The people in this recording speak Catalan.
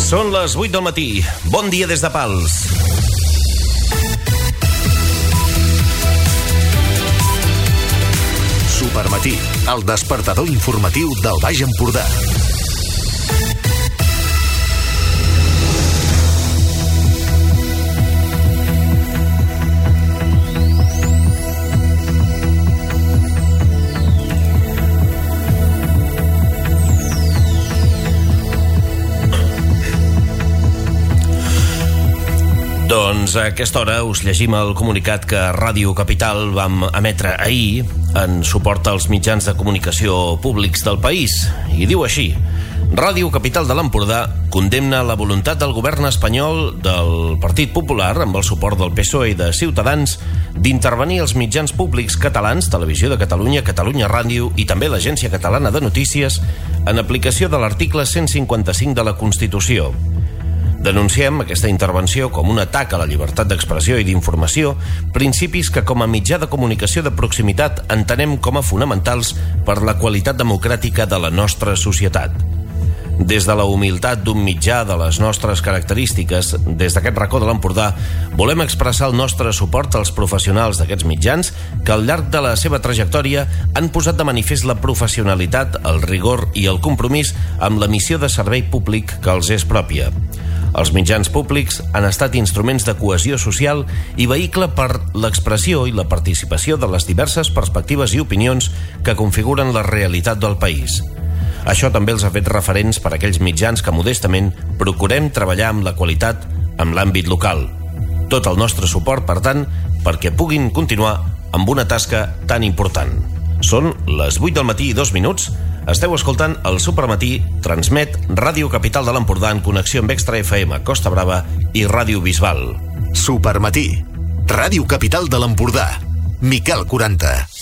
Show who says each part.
Speaker 1: Són les 8 del matí. Bon dia des de Pals.
Speaker 2: Supermatí, el despertador informatiu del Baix Empordà.
Speaker 1: Doncs a aquesta hora us llegim el comunicat que Ràdio Capital vam emetre ahir en suport als mitjans de comunicació públics del país. I diu així: Ràdio Capital de l'Empordà condemna la voluntat del govern espanyol del Partit Popular, amb el suport del PSOE i de Ciutadans, d'intervenir els mitjans públics catalans, Televisió de Catalunya, Catalunya Ràdio i també l'Agència Catalana de Notícies, en aplicació de l'article 155 de la Constitució. Denunciem aquesta intervenció com un atac a la llibertat d'expressió i d'informació, principis que com a mitjà de comunicació de proximitat entenem com a fonamentals per la qualitat democràtica de la nostra societat. Des de la humilitat d'un mitjà de les nostres característiques, des d'aquest racó de l'Empordà, volem expressar el nostre suport als professionals d'aquests mitjans que al llarg de la seva trajectòria han posat de manifest la professionalitat, el rigor i el compromís amb la missió de servei públic que els és pròpia. Els mitjans públics han estat instruments de cohesió social i vehicle per l'expressió i la participació de les diverses perspectives i opinions que configuren la realitat del país. Això també els ha fet referents per a aquells mitjans que modestament procurem treballar amb la qualitat en l'àmbit local. Tot el nostre suport, per tant, perquè puguin continuar amb una tasca tan important. Són les 8 del matí i 2 minuts. Esteu escoltant el Supermatí, transmet Ràdio Capital de l'Empordà en connexió amb Extra FM, Costa Brava i Ràdio Bisbal.
Speaker 2: Supermatí, Ràdio Capital de l'Empordà, Miquel 40.